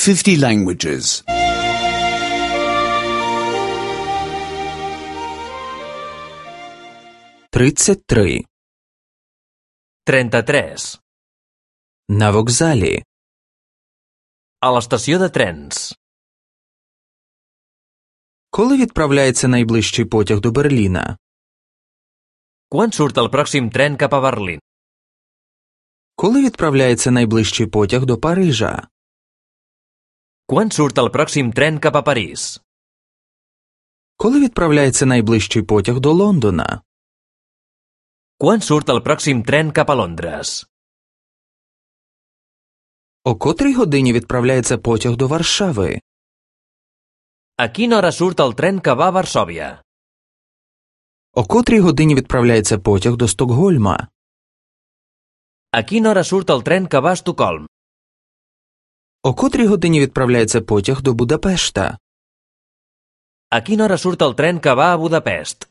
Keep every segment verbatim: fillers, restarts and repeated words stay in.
fifty languages. тридцять три. trenta-tres. На вокзалі. A l'estació de trens. Коли відправляється найближчий потяг до Берліна? Quan surt el pròxim tren cap a Berlín? Коли відправляється найближчий потяг до Парижа? Quan surt el pròxim tren cap a París? Коли відправляється найближчий потяг до Лондона? Quan surt el pròxim tren cap a Londres? О котрій годині відправляється потяг до Варшави? A quina hora surt el tren que va a Varsòvia? О котрій годині відправляється потяг до Стокгольма? A quina hora surt el tren que va a Estocolm? О котрій годині відправляється потяг до Будапешта? A quina hora surt el tren que va a Budapest?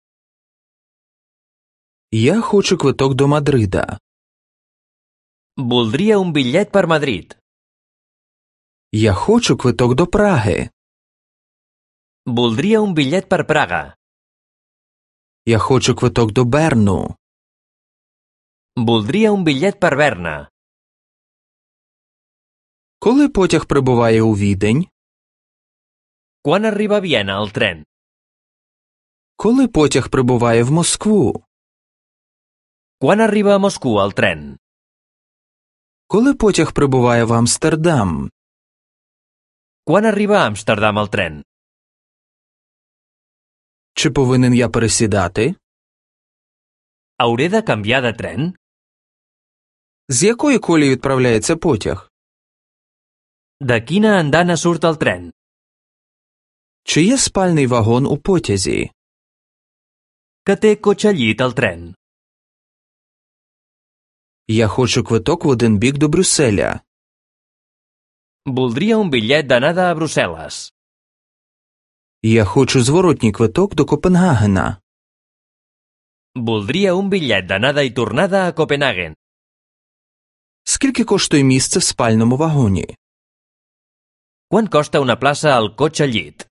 Я хочу квиток до Мадрида. Voldria un bitllet per Madrid. Я хочу квиток до Праги. Voldria un bitllet per Praga. Я хочу квиток до Берну. Voldria un bitllet per Berna. Коли потяг прибуває у Відень? Quan arriba a Viena el tren? Коли потяг прибуває в Москву? Quan arriba a Moscou el tren? Коли потяг прибуває в Амстердам? Quan arriba a Amsterdam el tren? Чи повинен я пересідати? Hauré de canviar de tren? З якої колії відправляється потяг? De quina andana surt el tren? Чи є спальний вагон у потязі? Que té cotxe llit el tren? Я хочу квиток в один бік до Брюсселя. Voldria un bitllet d'anada a Brussel·les. Я хочу зворотній квиток до Копенгагена. Voldria un bitllet d'anada i tornada a Copenhagen. Скільки коштує місце в спальному вагоні? Quant costa una plaça al cotxe llit?